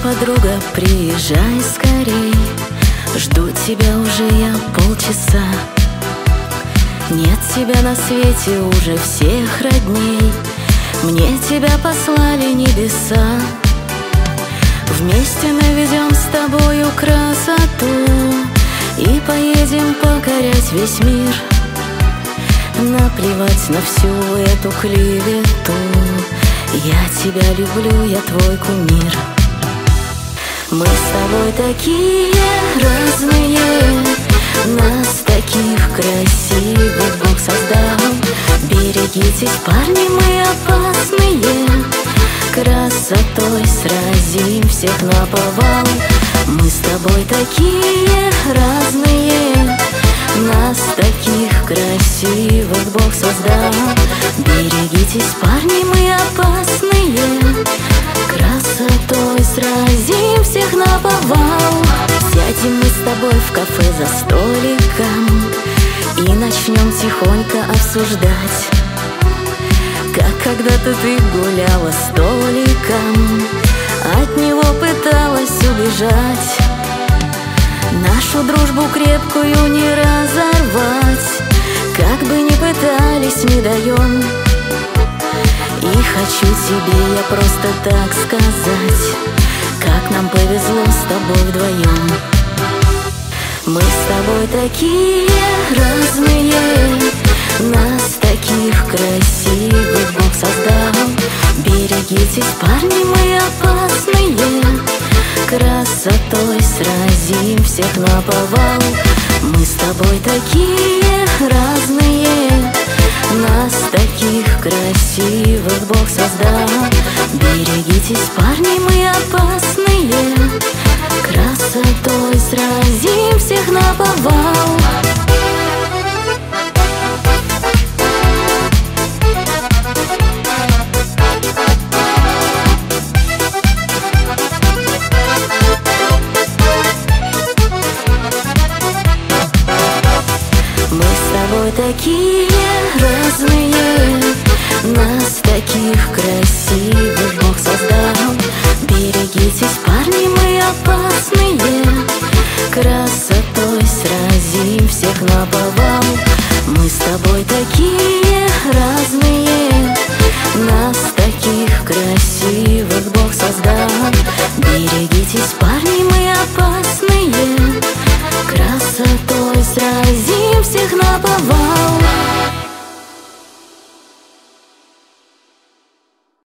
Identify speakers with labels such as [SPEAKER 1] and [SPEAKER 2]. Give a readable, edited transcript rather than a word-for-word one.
[SPEAKER 1] подруга, приезжай скорей. Жду тебя уже я полчаса. Нет тебя на свете уже всех родней. Мне тебя послали небеса. Вместе наведем с тобою красоту и поедем покорять весь мир. Наплевать на всю эту клевету. Я тебя люблю, я твой кумир. Мы с тобой такие разные, нас таких красивых Бог создал. Берегитесь, парни, мы опасные, красотой сразим всех наповал. Мы с тобой такие разные, нас таких красивых Бог создал. Берегитесь, парни, мы опасные, красотой сразим всех наповал. Сядем мы с тобой в кафе за столиком и начнем тихонько обсуждать, как когда-то ты гуляла с Толиком, от него пыталась убежать. Нашу дружбу крепкую не разорвать, как бы ни пытались, не даем. И хочу тебе я просто так сказать, как нам повезло с тобой вдвоем. Мы с тобой такие разные, нас таких красивых Бог создал. Берегитесь, парни, мы опасные, красотой сразим всех наповал. Мы с тобой такие разные, нас таких красивых Бог создал. Берегитесь, парни, мы опасные, красотой сразим всех наповал. Мы с тобой такие разные, нас таких красивых Бог создал. Берегитесь, парни, мы опасные, красотой сразим всех наповал. Мы с тобой такие разные, нас таких красивых Бог создал. Берегитесь, парни, мы опасные, красотой сразим всех наповал.